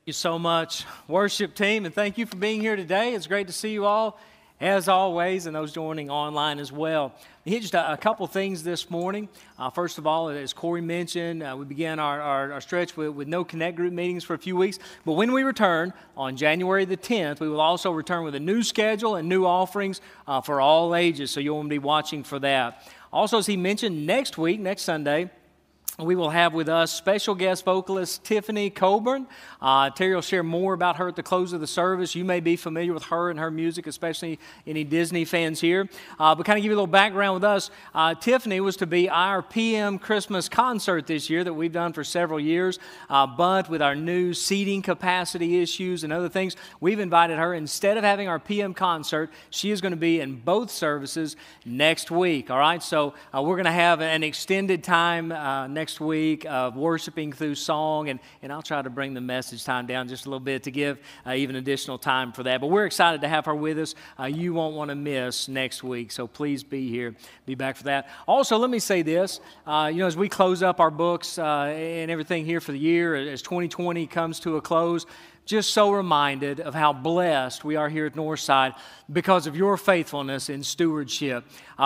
You so much, worship team, and thank you for being here today. It's great to see you all, as always, and those joining online as well. Here's just a couple things this morning. First of all, as Corey mentioned, we began our stretch with no Connect Group meetings for a few weeks. But when we return on January the 10th, we will also return with a new schedule and new offerings for all ages, so you'll want to be watching for that. Also, as he mentioned, next week, next Sunday, we will have with us special guest vocalist Tiffany Coburn. Terry will share more about her at the close of the service. You may be familiar with her and her music, especially any Disney fans here. But kind of give you a little background with us. Tiffany was to be our PM Christmas concert this year that we've done for several years. But with our new seating capacity issues and other things, we've invited her. Instead of having our PM concert, she is going to be in both services next week. All right, so we're going to have an extended time next week of worshiping through song, and I'll try to bring the message time down just a little bit to give even additional time for that. But we're excited to have her with us. You won't want to miss next week, so please be here, be back for that. Also, let me say this, as we close up our books and everything here for the year, as 2020 comes to a close, just so reminded of how blessed we are here at Northside because of your faithfulness in stewardship.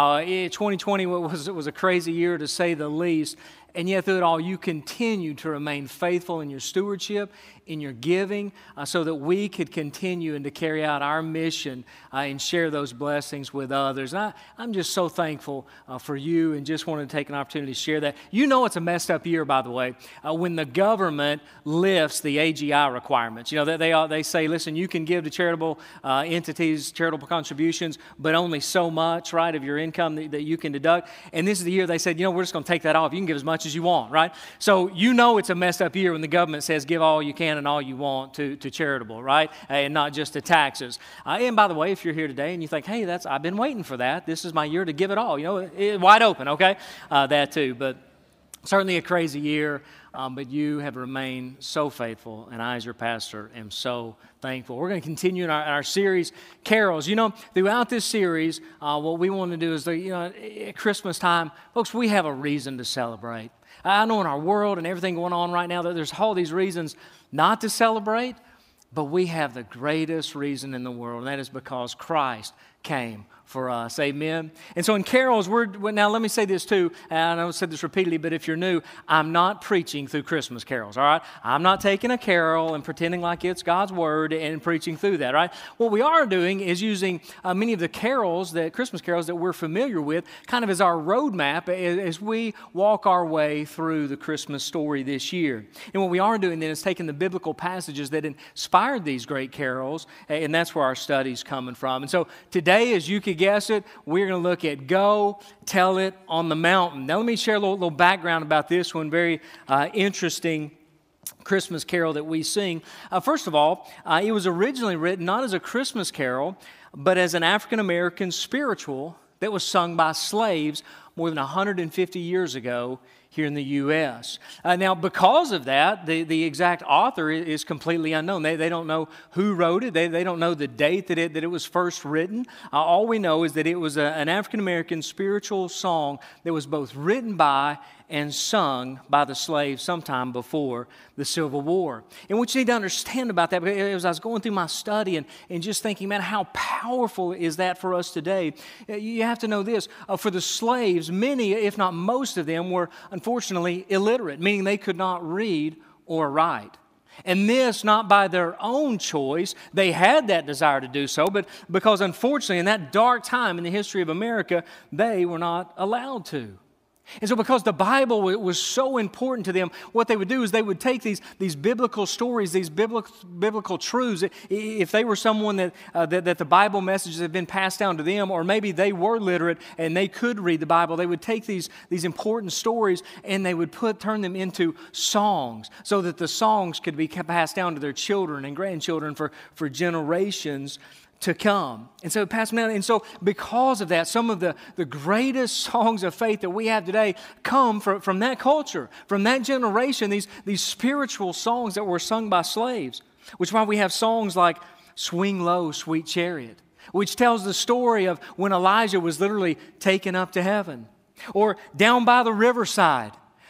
2020 was a crazy year to say the least, and yet through it all, you continue to remain faithful in your stewardship, in your giving, so that we could continue and to carry out our mission and share those blessings with others. And I'm just so thankful for you, and just wanted to take an opportunity to share that. You know it's a messed up year, by the way, when the government lifts the AGI requirements. You know, they say, listen, you can give to charitable entities, charitable contributions, but only so much, right, of your income that you can deduct. And this is the year they said, we're just going to take that off. You can give as much as you want, right? So you know it's a messed up year when the government says give all you can and all you want to charitable, right? And not just to taxes. And by the way, if you're here today and you think, hey, I've been waiting for that. This is my year to give it all. Wide open, okay? That too. But certainly a crazy year. But you have remained so faithful, and I, as your pastor, am so thankful. We're going to continue in our series, Carols. Throughout this series, what we want to do is, at Christmas time, folks, we have a reason to celebrate. I know in our world and everything going on right now that there's all these reasons not to celebrate, but we have the greatest reason in the world, and that is because Christ came for us. Amen. And so in carols, now let me say this too, and I know I've said this repeatedly, but if you're new, I'm not preaching through Christmas carols, all right? I'm not taking a carol and pretending like it's God's Word and preaching through that, right? What we are doing is using many of the carols, Christmas carols that we're familiar with, kind of as our roadmap as we walk our way through the Christmas story this year. And what we are doing then is taking the biblical passages that inspired these great carols, and that's where our study's coming from. And so today, as you could guess it, we're going to look at Go Tell It on the Mountain. Now, let me share a little background about this one, very interesting Christmas carol that we sing. First of all, it was originally written not as a Christmas carol, but as an African-American spiritual that was sung by slaves more than 150 years ago here in the U.S. Now, because of that, the exact author is completely unknown. They don't know who wrote it. They don't know the date that it was first written. All we know is that it was an African-American spiritual song that was both written by and sung by the slaves sometime before the Civil War. And what you need to understand about that, as I was going through my study and just thinking, man, how powerful is that for us today? You have to know this. For the slaves, many, if not most of them, were unfortunately illiterate, meaning they could not read or write. And this, not by their own choice. They had that desire to do so, but because unfortunately in that dark time in the history of America, they were not allowed to. And so because the Bible was so important to them, what they would do is they would take these biblical stories, these biblical truths. If they were someone that the Bible messages had been passed down to them, or maybe they were literate and they could read the Bible, they would take these important stories and they would turn them into songs so that the songs could be passed down to their children and grandchildren for generations to come. And so pass them down. And so because of that, some of the greatest songs of faith that we have today come from that culture, from that generation, these spiritual songs that were sung by slaves, which is why we have songs like Swing Low, Sweet Chariot, which tells the story of when Elijah was literally taken up to heaven. Or Down by the Riverside,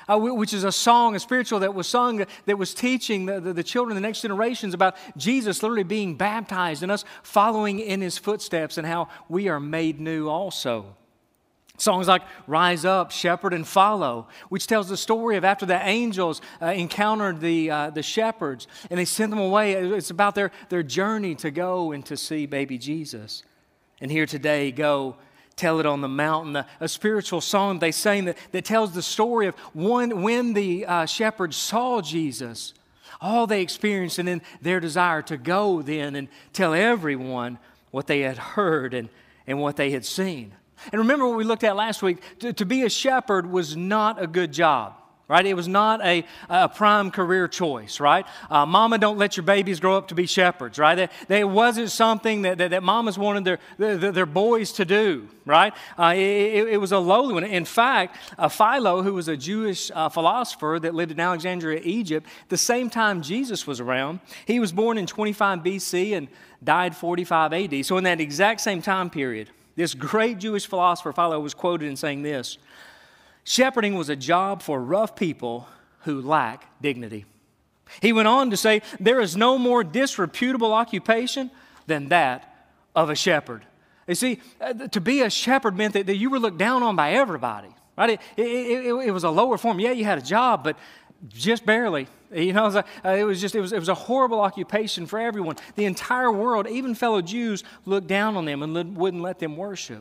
which is a song, a spiritual that was sung, that was teaching the children, the next generations about Jesus literally being baptized and us following in His footsteps and how we are made new also. Songs like Rise Up, Shepherd, and Follow, which tells the story of after the angels encountered the shepherds and they sent them away. It's about their journey to go and to see baby Jesus. And here today, Go, Tell It on the Mountain, a spiritual song they sang that tells the story of when the shepherds saw Jesus, all they experienced, and then their desire to go then and tell everyone what they had heard and what they had seen. And remember what we looked at last week, to be a shepherd was not a good job. Right? It was not a prime career choice, right? Mama, don't let your babies grow up to be shepherds, right? It wasn't something that mamas wanted their boys to do, right? It was a lowly one. In fact, Philo, who was a Jewish philosopher that lived in Alexandria, Egypt, the same time Jesus was around, he was born in 25 BC and died 45 AD. So in that exact same time period, this great Jewish philosopher, Philo, was quoted in saying this: shepherding was a job for rough people who lack dignity. He went on to say, there is no more disreputable occupation than that of a shepherd. You see, to be a shepherd meant that you were looked down on by everybody, right? It was a lower form. Yeah, you had a job, but just barely. You know, it was a horrible occupation for everyone. The entire world, even fellow Jews, looked down on them and wouldn't let them worship.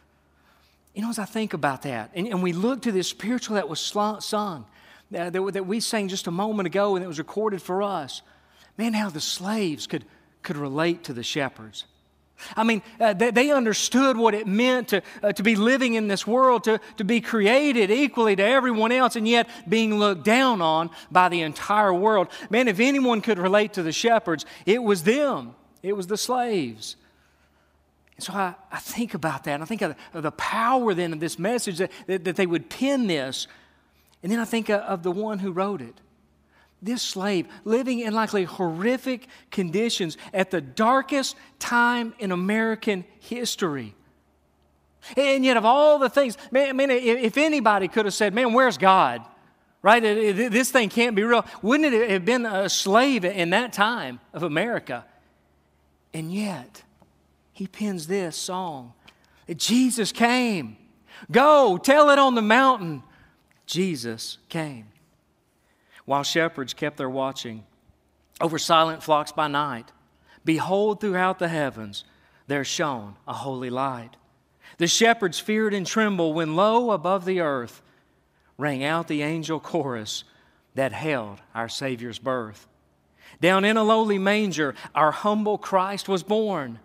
You know, as I think about that, and we look to this spiritual that was sung, that we sang just a moment ago, and it was recorded for us, man, how the slaves could relate to the shepherds. I mean, they understood what it meant to be living in this world, to be created equally to everyone else, and yet being looked down on by the entire world. Man, if anyone could relate to the shepherds, it was them. It was the slaves. And so I think about that, and I think of the power then of this message, that they would pen this, and then I think of the one who wrote it. This slave living in likely horrific conditions at the darkest time in American history. And yet of all the things, man, if anybody could have said, man, where's God? Right? This thing can't be real. Wouldn't it have been a slave in that time of America? And yet, he pens this song, that Jesus came. Go, tell it on the mountain. Jesus came. While shepherds kept their watching over silent flocks by night, behold, throughout the heavens there shone a holy light. The shepherds feared and trembled when lo, above the earth rang out the angel chorus that held our Savior's birth. Down in a lowly manger our humble Christ was born.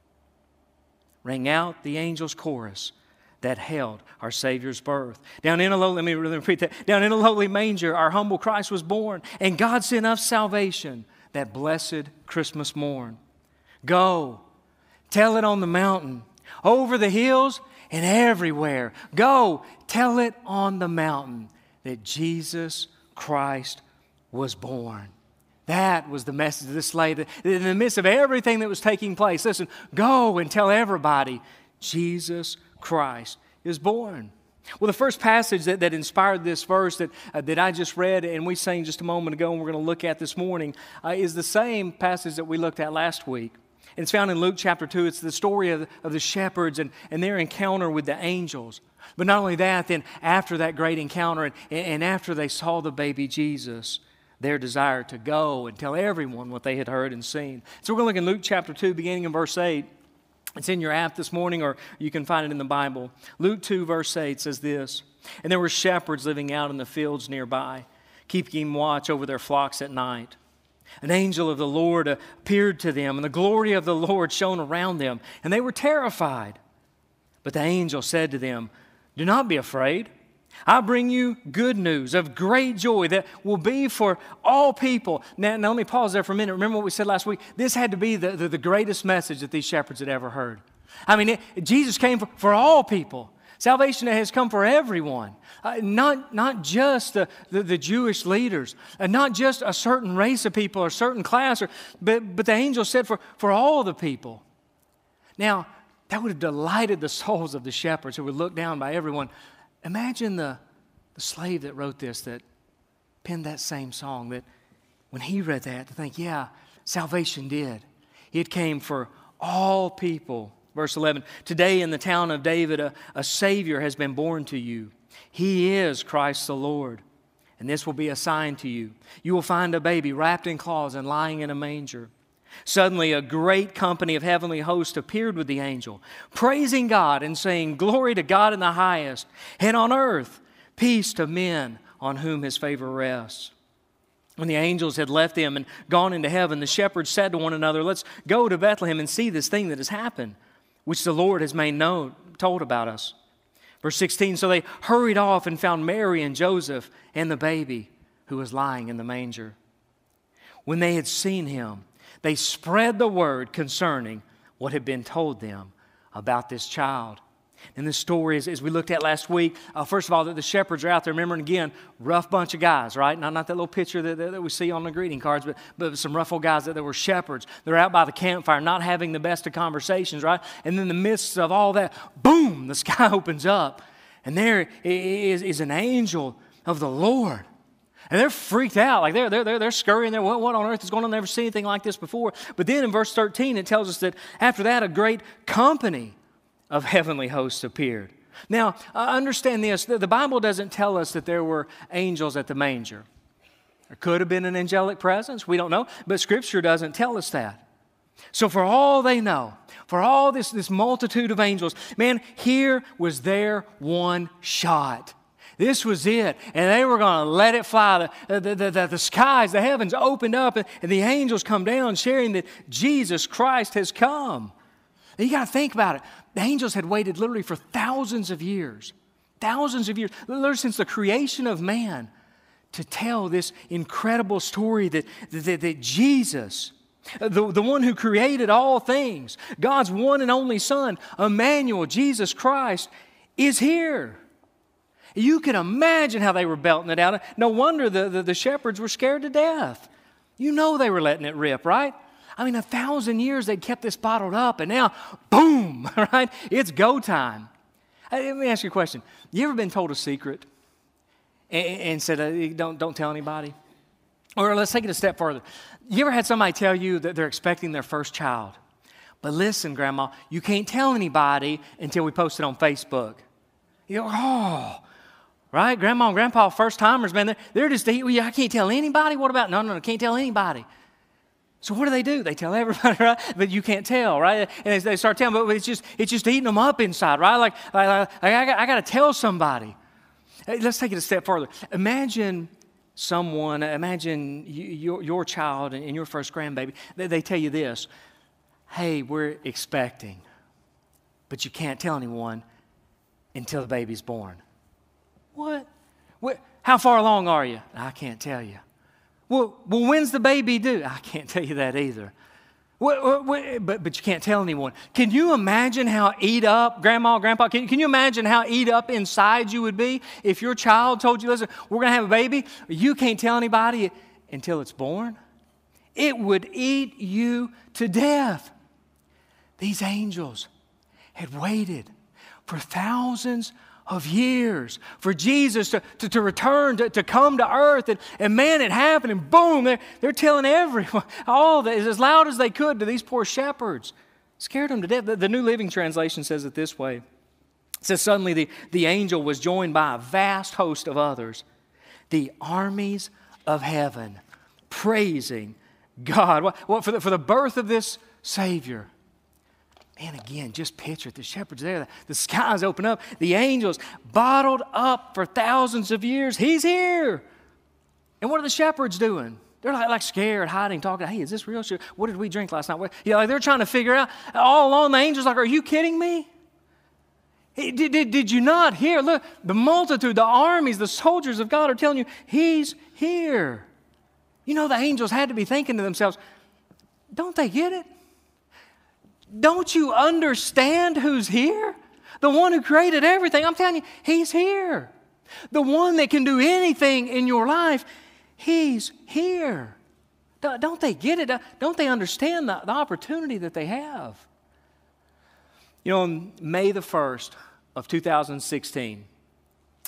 Rang out the angel's chorus that held our Savior's birth. Down in a lowly, let me repeat that. Down in a lowly manger, our humble Christ was born, and God sent us salvation that blessed Christmas morn. Go, tell it on the mountain, over the hills and everywhere. Go, tell it on the mountain that Jesus Christ was born. That was the message of this slave. In the midst of everything that was taking place, listen, go and tell everybody Jesus Christ is born. Well, the first passage that inspired this verse that I just read and we sang just a moment ago and we're going to look at this morning is the same passage that we looked at last week. And it's found in Luke chapter 2. It's the story of the shepherds and their encounter with the angels. But not only that, then after that great encounter and after they saw the baby Jesus, their desire to go and tell everyone what they had heard and seen. So we're going to look in Luke chapter 2, beginning in verse 8. It's in your app this morning, or you can find it in the Bible. Luke 2, verse 8 says this: And there were shepherds living out in the fields nearby, keeping watch over their flocks at night. An angel of the Lord appeared to them, and the glory of the Lord shone around them, and they were terrified. But the angel said to them, Do not be afraid. I bring you good news of great joy that will be for all people. Now let me pause there for a minute. Remember what we said last week? This had to be the greatest message that these shepherds had ever heard. I mean, Jesus came for all people. Salvation has come for everyone. Not just the Jewish leaders, not just a certain race of people or a certain class, but the angel said for all the people. Now, that would have delighted the souls of the shepherds who were looked down by everyone. Imagine the the slave that wrote this, that penned that same song, that when he read that, to think, yeah, salvation did. It came for all people. Verse 11, today in the town of David, a Savior has been born to you. He is Christ the Lord. And this will be a sign to you. You will find a baby wrapped in cloths and lying in a manger. Suddenly a great company of heavenly hosts appeared with the angel, praising God and saying, glory to God in the highest, and on earth peace to men on whom His favor rests. When the angels had left them and gone into heaven, the shepherds said to one another, let's go to Bethlehem and see this thing that has happened, which the Lord has made known, told about us. Verse 16, so they hurried off and found Mary and Joseph and the baby who was lying in the manger. When they had seen Him, they spread the word concerning what had been told them about this child. And this story, as we looked at last week, first of all, the shepherds are out there. Remember, and again, rough bunch of guys, right? Not that little picture that we see on the greeting cards, but some rough old guys that were shepherds. They're out by the campfire, not having the best of conversations, right? And in the midst of all that, boom, the sky opens up. And there is an angel of the Lord. And they're freaked out, like they're scurrying there. What on earth is going on? Never seen anything like this before. But then in verse 13, it tells us that after that, a great company of heavenly hosts appeared. Now, understand this. The Bible doesn't tell us that there were angels at the manger. There could have been an angelic presence. We don't know. But Scripture doesn't tell us that. So for all they know, for all this multitude of angels, man, here was their one shot. This was it. And they were going to let it fly. The skies, the heavens opened up, and the angels come down sharing that Jesus Christ has come. You got to think about it. The angels had waited literally for thousands of years, literally since the creation of man, to tell this incredible story that Jesus, the one who created all things, God's one and only Son, Emmanuel, Jesus Christ, is here. You can imagine how they were belting it out. No wonder the shepherds were scared to death. You know they were letting it rip, right? I mean, 1,000 years they'd kept this bottled up, and now, boom, right? It's go time. Let me ask you a question. You ever been told a secret and said, don't tell anybody? Or let's take it a step further. You ever had somebody tell you that they're expecting their first child? But listen, Grandma, you can't tell anybody until we post it on Facebook. You go, oh, right? Grandma and Grandpa, first-timers, man, they're just, I can't tell anybody? What about, no, can't tell anybody. So what do? They tell everybody, right? But you can't tell, right? And they start telling, but it's just eating them up inside, right? Like I got to tell somebody. Hey, let's take it a step further. Imagine your child and your first grandbaby. They tell you this, hey, we're expecting, but you can't tell anyone until the baby's born. What? How far along are you? I can't tell you. Well, when's the baby due? I can't tell you that either. But you can't tell anyone. Can you imagine how eat up, Grandma, Grandpa, can you imagine how eat up inside you would be if your child told you, listen, we're going to have a baby, you can't tell anybody until it's born? It would eat you to death. These angels had waited for thousands of years for Jesus to return, to come to earth. And man, it happened, and boom, they're telling everyone, all that, as loud as they could to these poor shepherds. Scared them to death. The New Living Translation says it this way. It says, suddenly the angel was joined by a vast host of others, the armies of heaven, praising God. For the birth of this Savior. Man, again, just picture it. The shepherds there, the skies open up, the angels bottled up for thousands of years. He's here. And what are the shepherds doing? They're like scared, hiding, talking, hey, is this real? What did we drink last night? Like they're trying to figure out. All along, the angels like, are you kidding me? Did you not hear? Look, the multitude, the armies, the soldiers of God are telling you, He's here. You know, the angels had to be thinking to themselves, don't they get it? Don't you understand who's here? The one who created everything. I'm telling you, He's here. The one that can do anything in your life, He's here. Don't they get it? Don't they understand the opportunity that they have? You know, on May the 1st of 2016,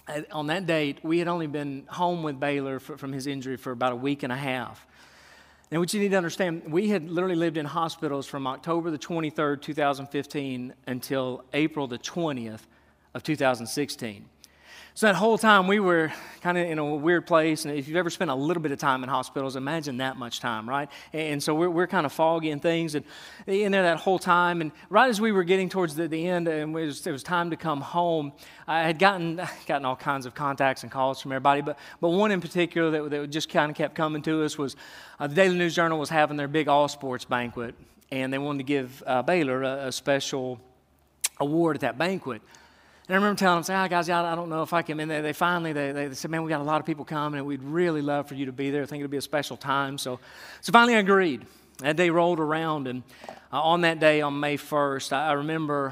On that date, we had only been home with Baylor from his injury for about a week and a half. Now, what you need to understand, we had literally lived in hospitals from October the 23rd, 2015 until April the 20th of 2016. So that whole time we were kind of in a weird place, and if you've ever spent a little bit of time in hospitals, imagine that much time, right? And so we're kind of foggy and things, and in there that whole time, and right as we were getting towards the end, and it was time to come home, I had gotten all kinds of contacts and calls from everybody, but one in particular that just kind of kept coming to us was the Daily News Journal was having their big all-sports banquet, and they wanted to give Baylor a special award at that banquet. And I remember telling them, say, guys, I don't know if I can. And they finally said, man, we got a lot of people coming, and we'd really love for you to be there. I think it'll be a special time. So finally I agreed. That day rolled around, and on that day, on May 1st, I remember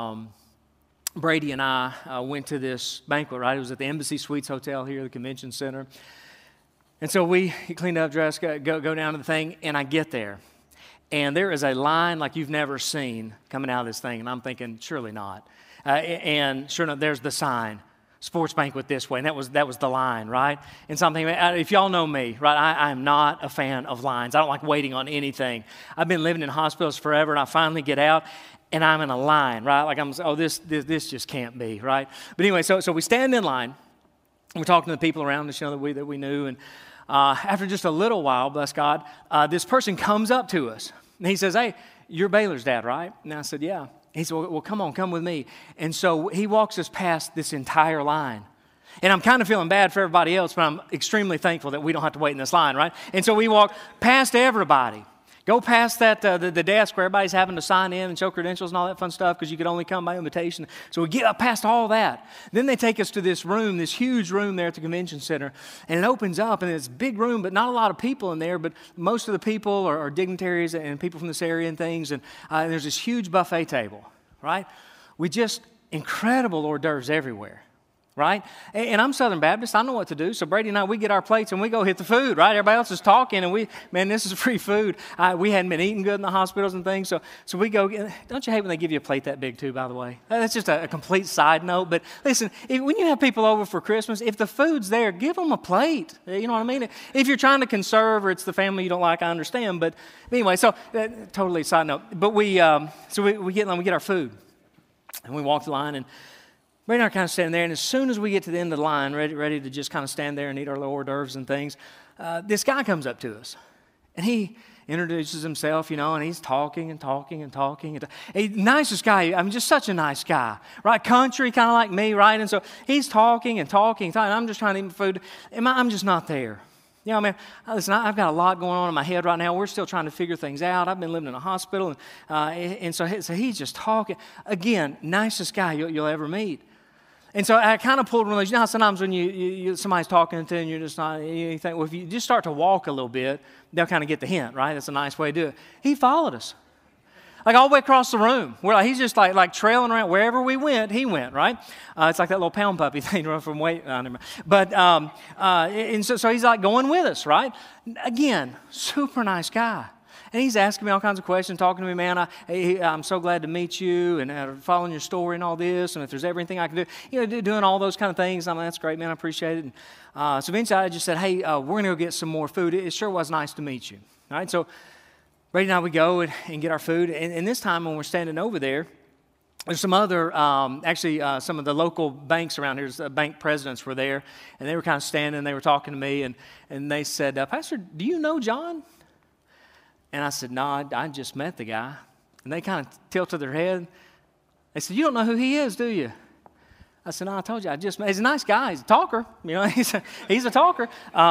Brady and I went to this banquet, right? It was at the Embassy Suites Hotel here at the Convention Center. And so we cleaned up, dressed, go down to the thing, and I get there. And there is a line like you've never seen coming out of this thing, and I'm thinking, surely not. And sure enough, there's the sign, sports banquet this way, and that was the line, right? And something, if y'all know me, right, I am not a fan of lines. I don't like waiting on anything. I've been living in hospitals forever, and I finally get out, and I'm in a line, right? Like this just can't be, right? But anyway, so we stand in line, and we're talking to the people around us, that we knew, and after just a little while, bless God, this person comes up to us, and he says, hey, you're Baylor's dad, right? And I said, yeah. He said, well, come with me. And so he walks us past this entire line. And I'm kind of feeling bad for everybody else, but I'm extremely thankful that we don't have to wait in this line, right? And so we walk past everybody, go past that the desk where everybody's having to sign in and show credentials and all that fun stuff because you could only come by invitation. So we get up past all that. Then they take us to this room, this huge room there at the Convention Center, and it opens up, and it's a big room, but not a lot of people in there, but most of the people are dignitaries and people from this area and things, and there's this huge buffet table, right? Incredible hors d'oeuvres everywhere. Right? And I'm Southern Baptist. I know what to do. So Brady and I, we get our plates and we go hit the food, right? Everybody else is talking and this is free food. We hadn't been eating good in the hospitals and things. So we go, don't you hate when they give you a plate that big too, by the way? That's just a complete side note. But listen, when you have people over for Christmas, if the food's there, give them a plate. You know what I mean? If you're trying to conserve or it's the family you don't like, I understand. But anyway, so totally side note. But we get our food and we walk the line and Brady and I are kind of standing there, and as soon as we get to the end of the line, ready to just kind of stand there and eat our little hors d'oeuvres and things, this guy comes up to us, and he introduces himself, and he's talking and talking and talking. Nicest guy, just such a nice guy, right? Country, kind of like me, right? And so he's talking and talking, and I'm just trying to eat food, and I'm just not there. Listen, I've got a lot going on in my head right now. We're still trying to figure things out. I've been living in a hospital, and so he's just talking. Again, nicest guy you'll ever meet. And so I kind of pulled one of those. You know how sometimes when somebody's talking to you and you're just not, you think, well, if you just start to walk a little bit, they'll kind of get the hint, right? That's a nice way to do it. He followed us. Like all the way across the room. He's just like trailing around. Wherever we went, he went, right? It's like that little pound puppy thing run from weight. But, and so he's like going with us, right? Again, super nice guy. And he's asking me all kinds of questions, talking to me, man, I'm so glad to meet you and following your story and all this, and if there's everything I can do, doing all those kind of things. That's great, man, I appreciate it. And so eventually I just said, hey, we're going to go get some more food. It sure was nice to meet you. All right, so Brady and I would go and get our food, and this time when we're standing over there's some other, some of the local banks around here, bank presidents were there, and they were kind of standing, and they were talking to me, and they said, Pastor, do you know John? And I said, no, I just met the guy. And they kind of tilted their head. They said, you don't know who he is, do you? I said, no, I told you, I just met. He's a nice guy. He's a talker. He's a talker.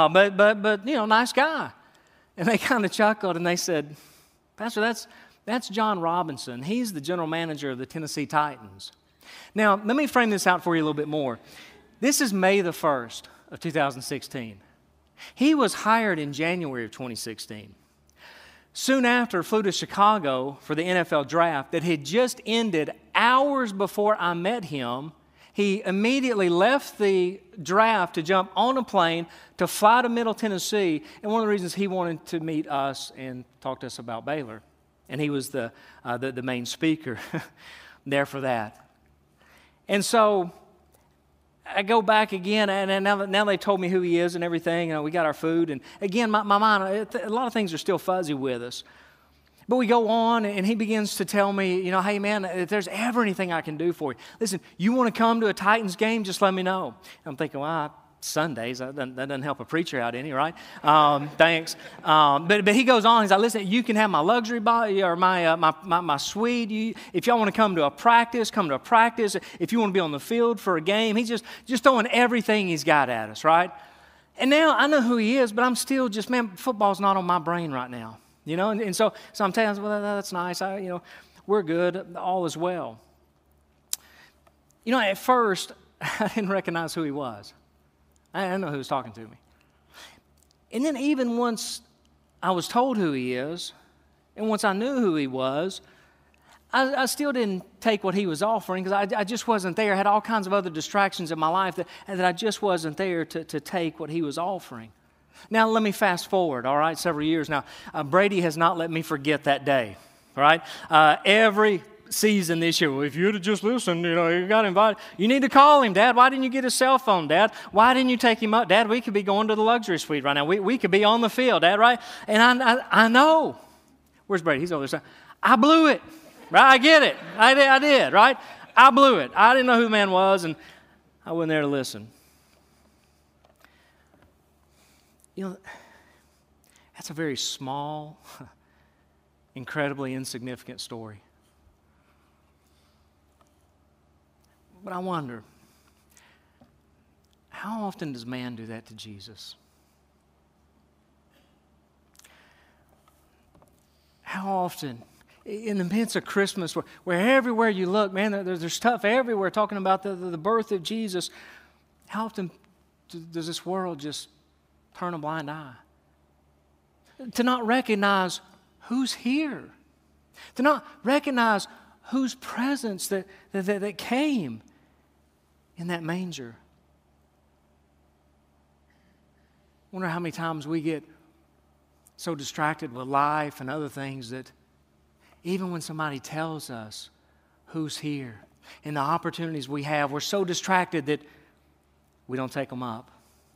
But nice guy. And they kind of chuckled, and they said, Pastor, that's John Robinson. He's the general manager of the Tennessee Titans. Now, let me frame this out for you a little bit more. This is May the 1st of 2016. He was hired in January of 2016. Soon after, flew to Chicago for the NFL draft that had just ended hours before I met him. He immediately left the draft to jump on a plane to fly to Middle Tennessee. And one of the reasons he wanted to meet us and talk to us about Baylor. And he was the main speaker there for that. And so I go back again, and now they told me who he is and everything. We got our food. And again, my mind, a lot of things are still fuzzy with us. But we go on, and he begins to tell me, hey, man, if there's ever anything I can do for you, listen, you want to come to a Titans game, just let me know. I'm thinking, well, Sundays, that doesn't help a preacher out any, right? Thanks. But he goes on, he's like, listen, you can have my luxury body or my suite. If y'all want to come to a practice, come to a practice. If you want to be on the field for a game, he's just throwing everything he's got at us, right? And now I know who he is, but I'm still just, man, football's not on my brain right now. And so I'm telling you, well, that's nice. We're good. All is well. At first, I didn't recognize who he was. I didn't know who was talking to me. And then even once I was told who he is, and once I knew who he was, I still didn't take what he was offering because I just wasn't there. I had all kinds of other distractions in my life that I just wasn't there to take what he was offering. Now, let me fast forward, all right, several years now. Brady has not let me forget that day, all right? Every season this year, well, if you'd have just listened, you got invited. You need to call him, Dad. Why didn't you get his cell phone, Dad? Why didn't you take him up? Dad, we could be going to the luxury suite right now. We could be on the field, Dad, right? And I know. Where's Brady? He's over there. I blew it, right? I get it. I did, right? I blew it. I didn't know who the man was, and I wasn't there to listen. That's a very small, incredibly insignificant story. But I wonder, how often does man do that to Jesus? How often, in the midst of Christmas, where everywhere you look, man, there's stuff everywhere talking about the birth of Jesus, how often does this world just turn a blind eye? To not recognize who's here. To not recognize whose presence that came in that manger. I wonder how many times we get so distracted with life and other things that even when somebody tells us who's here and the opportunities we have, we're so distracted that we don't take them up.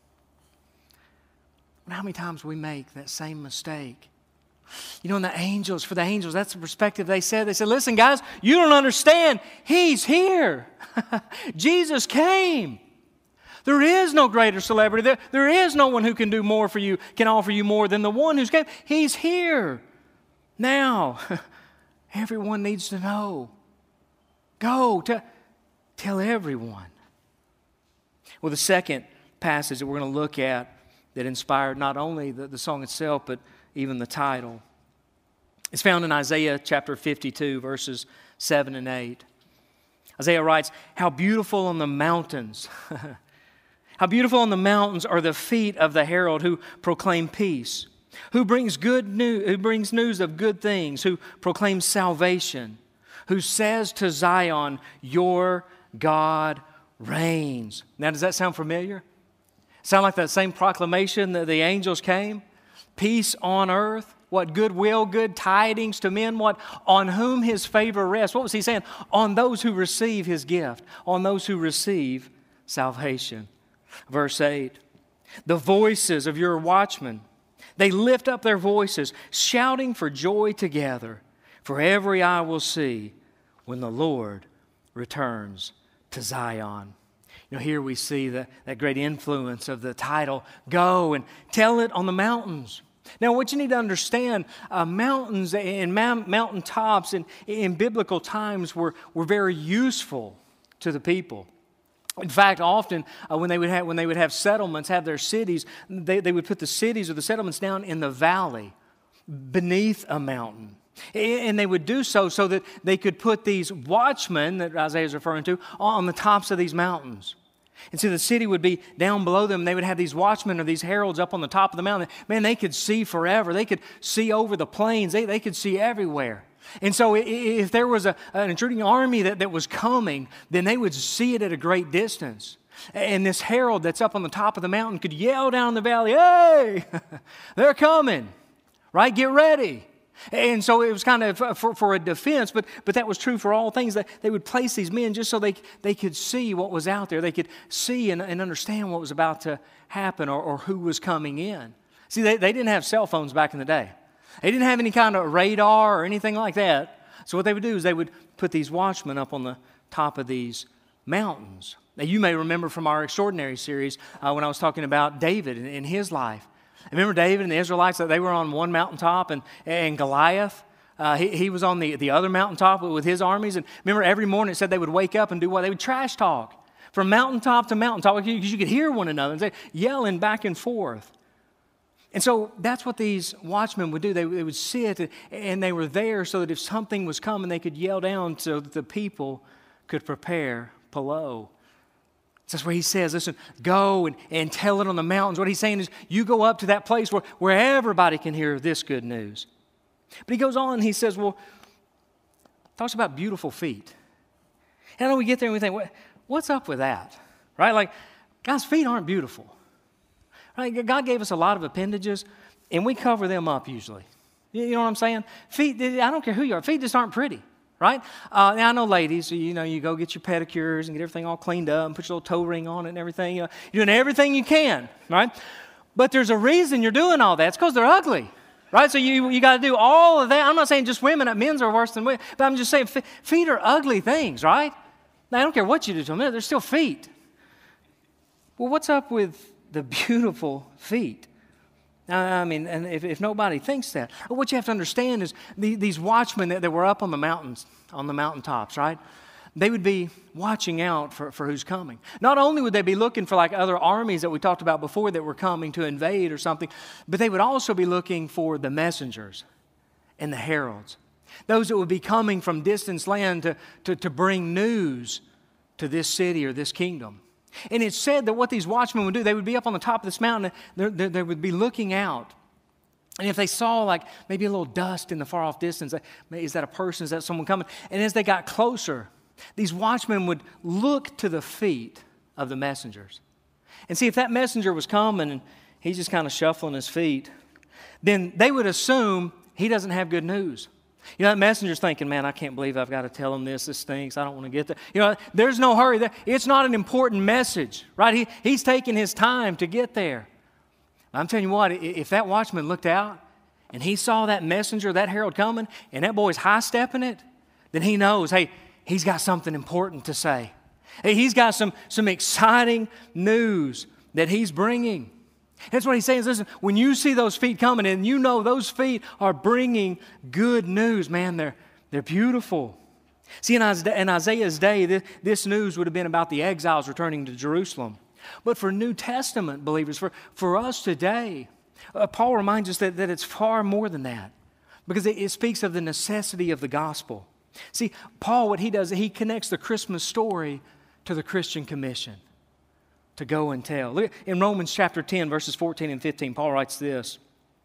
How many times we make that same mistake? And for the angels, that's the perspective they said. They said, listen, guys, you don't understand. He's here. Jesus came. There is no greater celebrity. There is no one who can do more for you, can offer you more than the one who's came. He's here. Now, everyone needs to know. Go tell everyone. Well, the second passage that we're going to look at that inspired not only the song itself, but even the title. It's found in Isaiah chapter 52, verses 7 and 8. Isaiah writes, how beautiful on the mountains, how beautiful on the mountains are the feet of the herald who proclaim peace, who brings news of good things, who proclaims salvation, who says to Zion, your God reigns. Now, does that sound familiar? Sound like that same proclamation that the angels came? Peace on earth. What? Goodwill, good tidings to men. What? On whom his favor rests. What was he saying? On those who receive his gift. On those who receive salvation. Verse 8. The voices of your watchmen, they lift up their voices, shouting for joy together. For every eye will see when the Lord returns to Zion. Here we see that great influence of the title, go and tell it on the mountains. Now, what you need to understand, mountains and mountaintops in biblical times were very useful to the people. In fact, often when they would have settlements, have their cities, they would put the cities or the settlements down in the valley beneath a mountain. And they would do so that they could put these watchmen that Isaiah is referring to on the tops of these mountains. And so the city would be down below them. They would have these watchmen or these heralds up on the top of the mountain. Man, they could see forever. They could see over the plains. They could see everywhere. And so if there was an intruding army that was coming, then they would see it at a great distance. And this herald that's up on the top of the mountain could yell down the valley, hey, they're coming, right? Get ready. And so it was kind of for a defense, but that was true for all things. That they would place these men just so they could see what was out there. They could see and understand what was about to happen or who was coming in. See, they didn't have cell phones back in the day. They didn't have any kind of radar or anything like that. So what they would do is they would put these watchmen up on the top of these mountains. Now, you may remember from our Extraordinary series when I was talking about David and his life. Remember David and the Israelites, that they were on one mountaintop, and Goliath, he was on the other mountaintop with his armies. And remember, every morning it said they would wake up and do what? They would trash talk from mountaintop to mountaintop, because you could hear one another and say, yelling back and forth. And so that's what these watchmen would do. They would sit, and they were there so that if something was coming, they could yell down so that the people could prepare below. That's where he says, listen, go and tell it on the mountains. What he's saying is, you go up to that place where everybody can hear this good news. But he goes on and he says, well, talks about beautiful feet. And then we get there and we think, what's up with that? Right? Like, God's feet aren't beautiful. Right? God gave us a lot of appendages, and we cover them up usually. You know what I'm saying? Feet, I don't care who you are, feet just aren't pretty. Right? Now, I know ladies, you go get your pedicures and get everything all cleaned up and put your little toe ring on it and everything. You're doing everything you can, right? But there's a reason you're doing all that. It's because they're ugly, right? So you got to do all of that. I'm not saying just women, men's are worse than women, but I'm just saying feet are ugly things, right? Now, I don't care what you do to them, they're still feet. Well, what's up with the beautiful feet? I mean, and if nobody thinks that, what you have to understand is these watchmen that were up on the mountains, on the mountaintops, right? They would be watching out for who's coming. Not only would they be looking for like other armies that we talked about before that were coming to invade or something, but they would also be looking for the messengers and the heralds. Those that would be coming from distant land to bring news to this city or this kingdom. And it's said that what these watchmen would do, they would be up on the top of this mountain, they would be looking out. And if they saw like maybe a little dust in the far off distance, is that a person, is that someone coming? And as they got closer, these watchmen would look to the feet of the messengers. And see, if that messenger was coming and he's just kind of shuffling his feet, then they would assume he doesn't have good news. That messenger's thinking, man, I can't believe I've got to tell him this stinks. I don't want to get there. There's no hurry. It's not an important message, right? He's taking his time to get there. I'm telling you what, if that watchman looked out and he saw that messenger, that herald coming, and that boy's high-stepping it, then he knows, hey, he's got something important to say. Hey, he's got some exciting news that he's bringing. That's what he's saying is, listen, when you see those feet coming and you know those feet are bringing good news, man, they're beautiful. See, in Isaiah's day, this news would have been about the exiles returning to Jerusalem. But for New Testament believers, for us today, Paul reminds us that it's far more than that, because it speaks of the necessity of the gospel. See, Paul, what he does, he connects the Christmas story to the Christian commission. To go and tell. Look, in Romans chapter 10, verses 14 and 15, Paul writes this.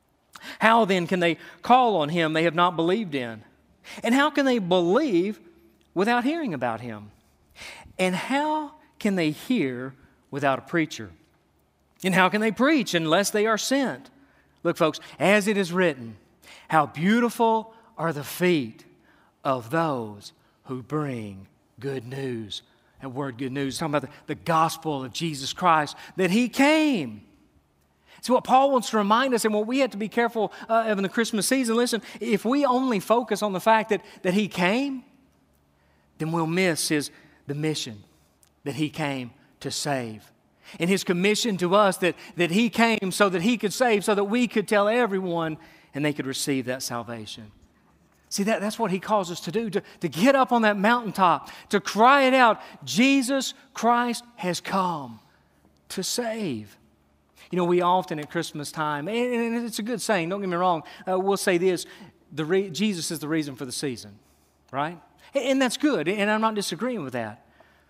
How then can they call on him they have not believed in? And how can they believe without hearing about him? And how can they hear without a preacher? And how can they preach unless they are sent? Look, folks, as it is written, how beautiful are the feet of those who bring good news. That word good news, talking about the gospel of Jesus Christ, that he came. So what Paul wants to remind us, and what we have to be careful of in the Christmas season, listen, if we only focus on the fact that he came, then we'll miss the mission that he came to save. And his commission to us that he came so that he could save, so that we could tell everyone and they could receive that salvation. See, that's what he calls us to do, to get up on that mountaintop, to cry it out, Jesus Christ has come to save. We often at Christmas time, and it's a good saying, don't get me wrong, we'll say this, Jesus is the reason for the season, right? And that's good, and I'm not disagreeing with that.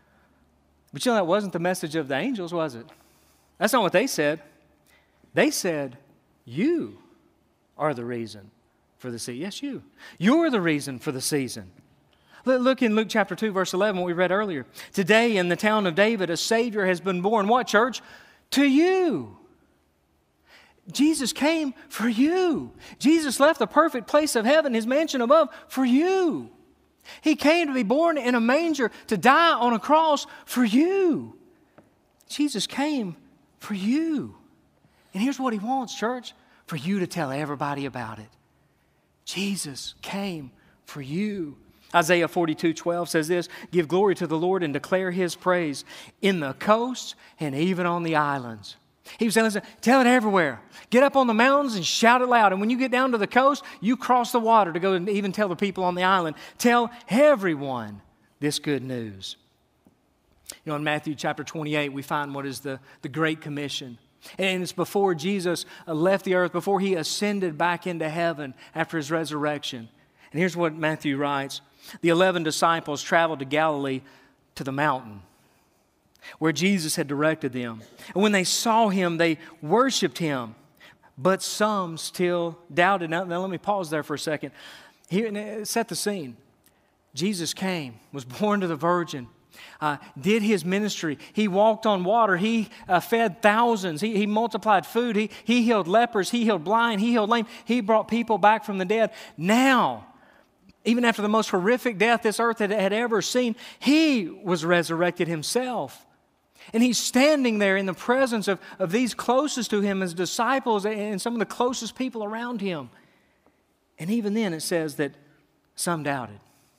But that wasn't the message of the angels, was it? That's not what they said. They said, you are the reason for the season. Yes, you. You're the reason for the season. Look in Luke chapter 2, verse 11, what we read earlier. Today in the town of David, a Savior has been born. What, church? To you. Jesus came for you. Jesus left the perfect place of heaven, his mansion above, for you. He came to be born in a manger, to die on a cross for you. Jesus came for you. And here's what he wants, church, for you to tell everybody about it. Jesus came for you. Isaiah 42:12 says this, give glory to the Lord and declare his praise in the coasts and even on the islands. He was saying, listen, tell it everywhere. Get up on the mountains and shout it loud. And when you get down to the coast, you cross the water to go and even tell the people on the island. Tell everyone this good news. You know, in Matthew chapter 28, we find what is the Great Commission. And it's before Jesus left the earth, before he ascended back into heaven after his resurrection. And here's what Matthew writes. The 11 disciples traveled to Galilee to the mountain where Jesus had directed them. And when they saw him, they worshiped him. But some still doubted. Now let me pause there for a second. Here, set the scene. Jesus came, was born to the virgin, did his ministry. He walked on water. He fed thousands. He multiplied food. He healed lepers. He healed blind. He healed lame. He brought people back from the dead. Now, even after the most horrific death this earth had ever seen, he was resurrected himself. And he's standing there in the presence of these closest to him, his disciples and some of the closest people around him. And even then it says that some doubted.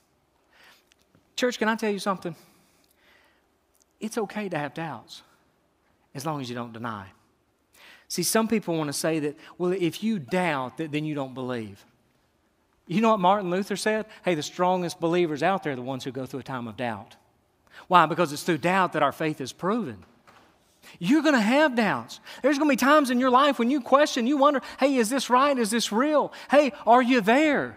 Church, can I tell you something? It's okay to have doubts as long as you don't deny. See, some people want to say that, well, if you doubt, then you don't believe. You know what Martin Luther said? Hey, the strongest believers out there are the ones who go through a time of doubt. Why? Because it's through doubt that our faith is proven. You're going to have doubts. There's going to be times in your life when you question, you wonder, hey, is this right? Is this real? Hey, are you there?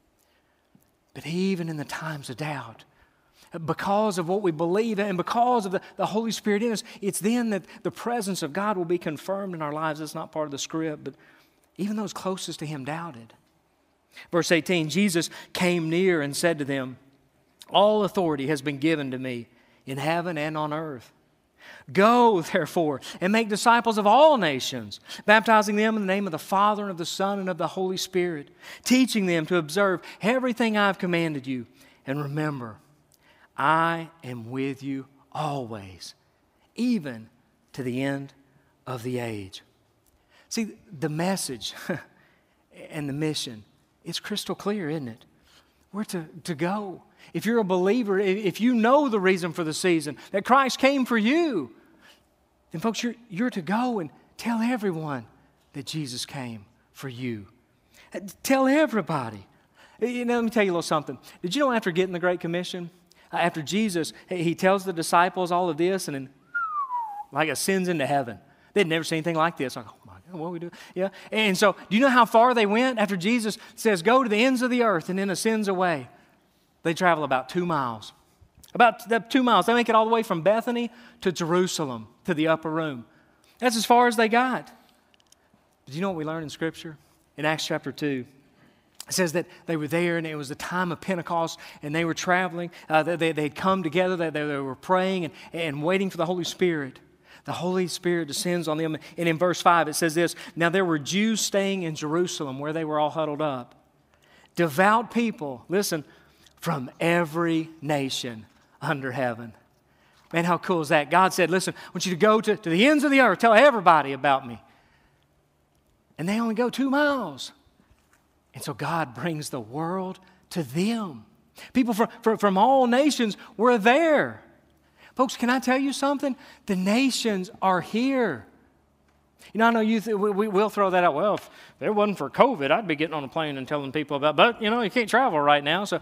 But even in the times of doubt, because of what we believe and because of the Holy Spirit in us, it's then that the presence of God will be confirmed in our lives. It's not part of the script, but even those closest to him doubted. Verse 18, Jesus came near and said to them, all authority has been given to me in heaven and on earth. Go, therefore, and make disciples of all nations, baptizing them in the name of the Father and of the Son and of the Holy Spirit, teaching them to observe everything I've commanded you. And remember, I am with you always, even to the end of the age. See, the message and the mission, it's crystal clear, isn't it? We're to go. If you're a believer, if you know the reason for the season, that Christ came for you, then folks, you're to go and tell everyone that Jesus came for you. Tell everybody. You know, let me tell you a little something. Did you know after getting the Great Commission, after Jesus, he tells the disciples all of this and then like ascends into heaven. They'd never seen anything like this. Like, oh my God, what do we do? Yeah. And so, do you know how far they went after Jesus says, go to the ends of the earth and then ascends away? They travel about 2 miles. About 2 miles. They make it all the way from Bethany to Jerusalem, to the upper room. That's as far as they got. Did you know what we learn in Scripture? In Acts chapter 2. It says that they were there and it was the time of Pentecost and they were traveling. They'd come together, they were praying and waiting for the Holy Spirit. The Holy Spirit descends on them. And in verse 5 it says this, now there were Jews staying in Jerusalem where they were all huddled up. Devout people, listen, from every nation under heaven. Man, how cool is that? God said, listen, I want you to go to the ends of the earth, tell everybody about me. And they only go 2 miles. And so God brings the world to them. People from all nations were there. Folks, can I tell you something? The nations are here. You know, I know we'll throw that out. Well, if it wasn't for COVID, I'd be getting on a plane and telling people about, but, you know, you can't travel right now. So,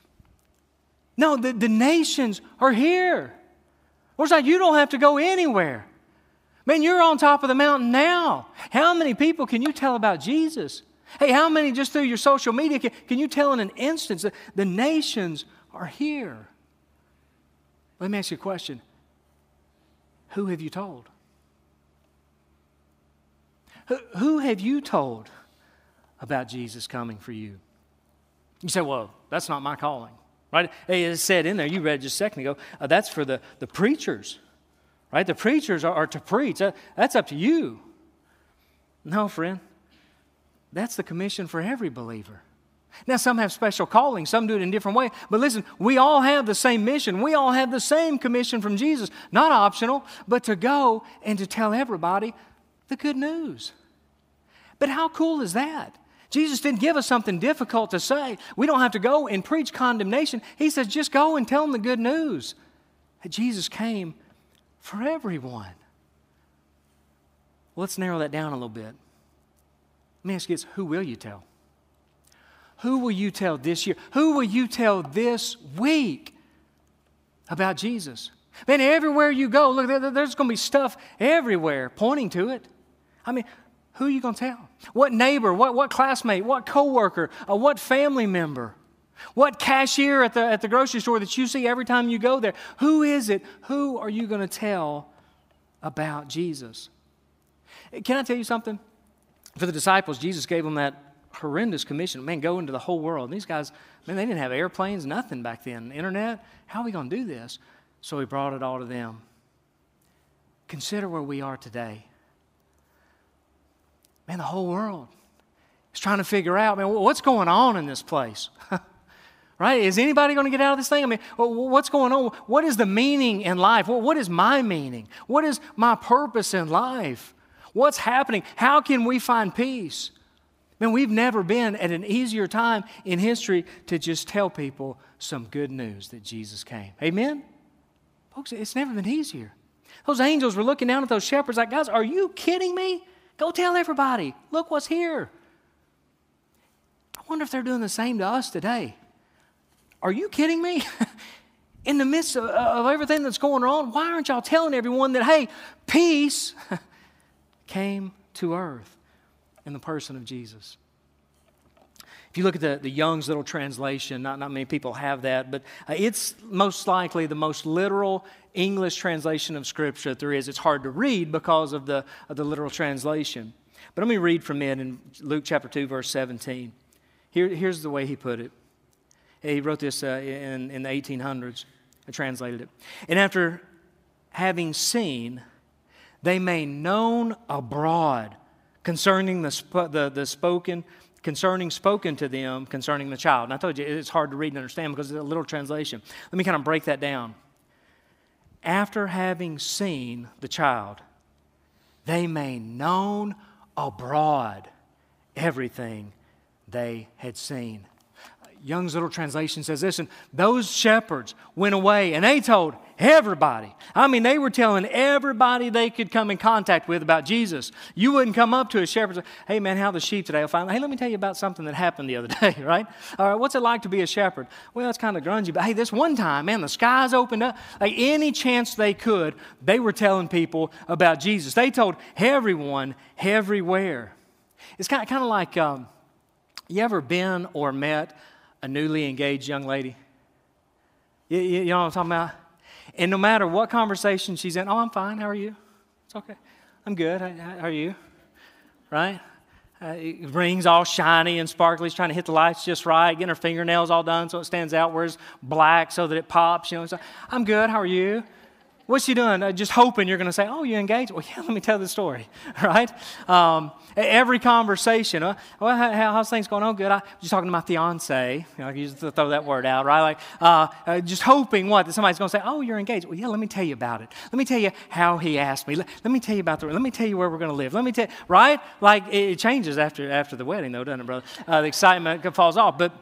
no, the nations are here. It's like you don't have to go anywhere. Man, you're on top of the mountain now. How many people can you tell about Jesus? Hey, how many just through your social media can you tell in an instance that the nations are here? Let me ask you a question. Who have you told? Who have you told about Jesus coming for you? You say, well, that's not my calling, right? Hey, it said in there, you read just a second ago, that's for the preachers, right? The preachers are to preach. That's up to you. No, friend. That's the commission for every believer. Now, some have special callings. Some do it in different ways. But listen, we all have the same mission. We all have the same commission from Jesus. Not optional, but to go and to tell everybody the good news. But how cool is that? Jesus didn't give us something difficult to say. We don't have to go and preach condemnation. He says, just go and tell them the good news. That Jesus came for everyone. Well, let's narrow that down a little bit. Let me ask you this, who will you tell? Who will you tell this year? Who will you tell this week about Jesus? Man, everywhere you go, look, there's going to be stuff everywhere pointing to it. I mean, who are you going to tell? What neighbor, what classmate, what coworker, what family member, what cashier at the grocery store that you see every time you go there? Who is it? Who are you going to tell about Jesus? Can I tell you something? For the disciples, Jesus gave them that horrendous commission. Man, go into the whole world. And these guys, man, they didn't have airplanes, nothing back then. Internet, how are we going to do this? So he brought it all to them. Consider where we are today. Man, the whole world is trying to figure out, man, what's going on in this place? Right? Is anybody going to get out of this thing? I mean, what's going on? What is the meaning in life? What is my meaning? What is my purpose in life? What's happening? How can we find peace? Man, we've never been at an easier time in history to just tell people some good news that Jesus came. Amen? Folks, it's never been easier. Those angels were looking down at those shepherds like, guys, are you kidding me? Go tell everybody. Look what's here. I wonder if they're doing the same to us today. Are you kidding me? In the midst of everything that's going on, why aren't y'all telling everyone that, hey, peace came to earth in the person of Jesus? If you look at the Young's Little Translation, not many people have that, but it's most likely the most literal English translation of Scripture that there is. It's hard to read because of the literal translation. But let me read from it in Luke chapter 2, verse 17. Here's the way he put it. He wrote this in the 1800s. I translated it. And after having seen, they made known abroad concerning spoken to them concerning the child. And I told you it's hard to read and understand because it's a little translation. Let me kind of break that down. After having seen the child, they made known abroad everything they had seen. Young's Little Translation says this, and those shepherds went away and they told everybody. I mean, they were telling everybody they could come in contact with about Jesus. You wouldn't come up to a shepherd and say, hey man, how are the sheep today? Hey, let me tell you about something that happened the other day, right? All right, what's it like to be a shepherd? Well, it's kind of grungy, but hey, this one time, man, the skies opened up. Like any chance they could, they were telling people about Jesus. They told everyone, everywhere. It's kind of like, you ever been or met a newly engaged young lady? You know what I'm talking about? And no matter what conversation she's in, oh, I'm fine. How are you? It's okay. I'm good. How are you? Right? Rings all shiny and sparkly. She's trying to hit the lights just right, getting her fingernails all done so it stands out. Wears black so that it pops. You know, so, I'm good. How are you? What's she doing? Just hoping you're going to say, oh, you engaged? Well, yeah, let me tell the story, right? Every conversation, well, how's things going on? Good. I was just talking to my fiance. You know, you just throw that word out, right? Like, just hoping what? That somebody's going to say, oh, you're engaged. Well, yeah, let me tell you about it. Let me tell you how he asked me. Let me tell you about let me tell you where we're going to live. Let me tell you, right? Like, it changes after the wedding, though, doesn't it, brother? The excitement falls off. But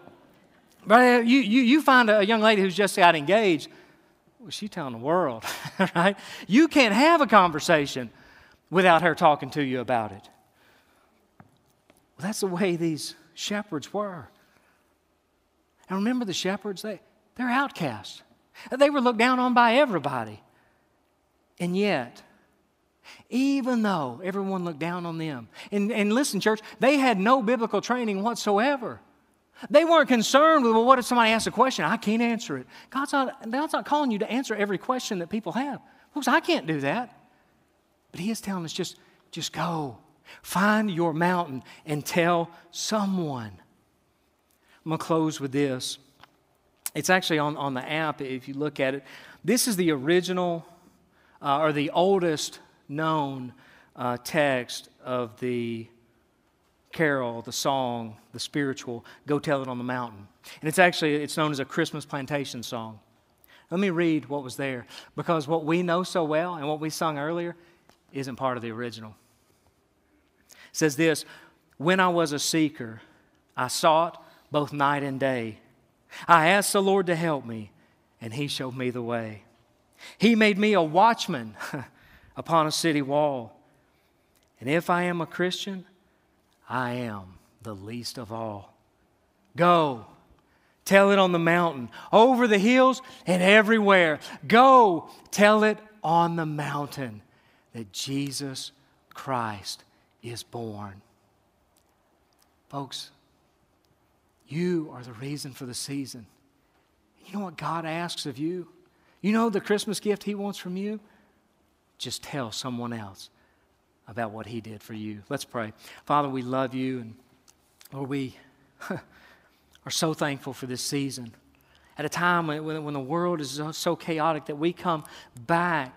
you find a young lady who's just got engaged. Well, she's telling the world, right? You can't have a conversation without her talking to you about it. Well, that's the way these shepherds were. And remember the shepherds, they're outcasts. They were looked down on by everybody. And yet, even though everyone looked down on them, and listen, church, they had no biblical training whatsoever. They weren't concerned with, well, what if somebody asks a question? I can't answer it. God's not calling you to answer every question that people have. Folks, I can't do that. But He is telling us just go. Find your mountain and tell someone. I'm going to close with this. It's actually on the app if you look at it. This is the original or the oldest known text of the carol, the song, the spiritual, Go Tell It on the Mountain. And it's known as a Christmas plantation song. Let me read what was there, because what we know so well and what we sung earlier isn't part of the original. It says this, when I was a seeker, I sought both night and day. I asked the Lord to help me, and He showed me the way. He made me a watchman upon a city wall. And if I am a Christian, I am the least of all. Go, tell it on the mountain, over the hills and everywhere. Go, tell it on the mountain that Jesus Christ is born. Folks, you are the reason for the season. You know what God asks of you? You know the Christmas gift He wants from you? Just tell someone else about what He did for you. Let's pray. Father, we love You, and Lord, we are so thankful for this season. At a time when the world is so chaotic that we come back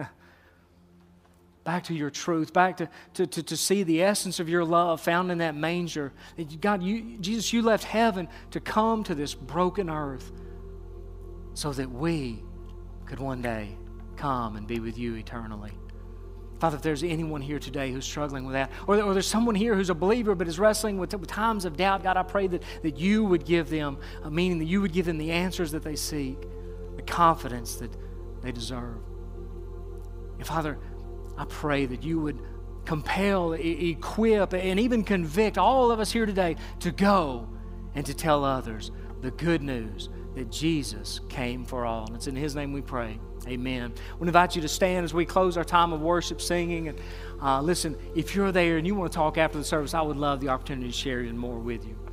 to Your truth, back to see the essence of Your love found in that manger. God, Jesus, You left heaven to come to this broken earth so that we could one day come and be with You eternally. Father, if there's anyone here today who's struggling with that, or there's someone here who's a believer but is wrestling with times of doubt, God, I pray that You would give them a meaning, that You would give them the answers that they seek, the confidence that they deserve. And Father, I pray that You would compel, equip, and even convict all of us here today to go and to tell others the good news that Jesus came for all. And it's in His name we pray. Amen. I want to invite you to stand as we close our time of worship singing. And listen, if you're there and you want to talk after the service, I would love the opportunity to share even more with you.